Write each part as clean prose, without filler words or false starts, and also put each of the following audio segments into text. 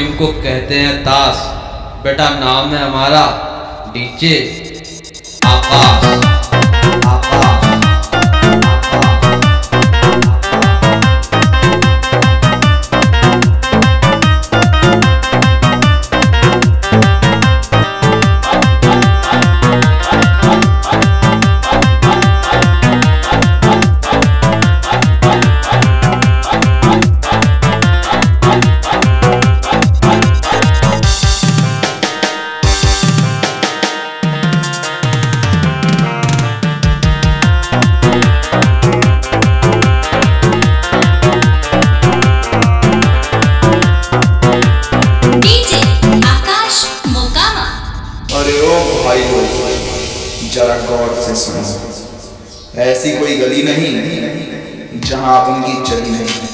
Game को कहते हैं ताश, बेटा नाम है हमारा डीजे आकाश। अरे ओ भाई जरा गौर से सुनो, ऐसी कोई गली नहीं जहां उनकी चली नहीं।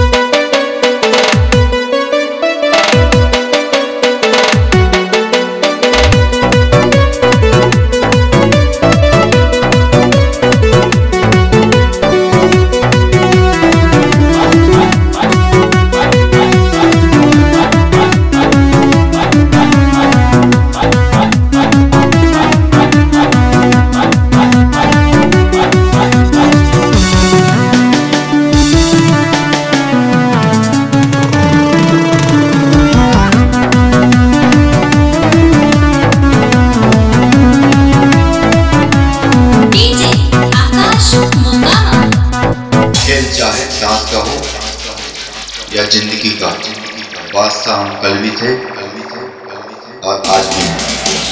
चाहे रात का हो या जिंदगी का, बादशाह हम कल भी थे और आज भी हैं।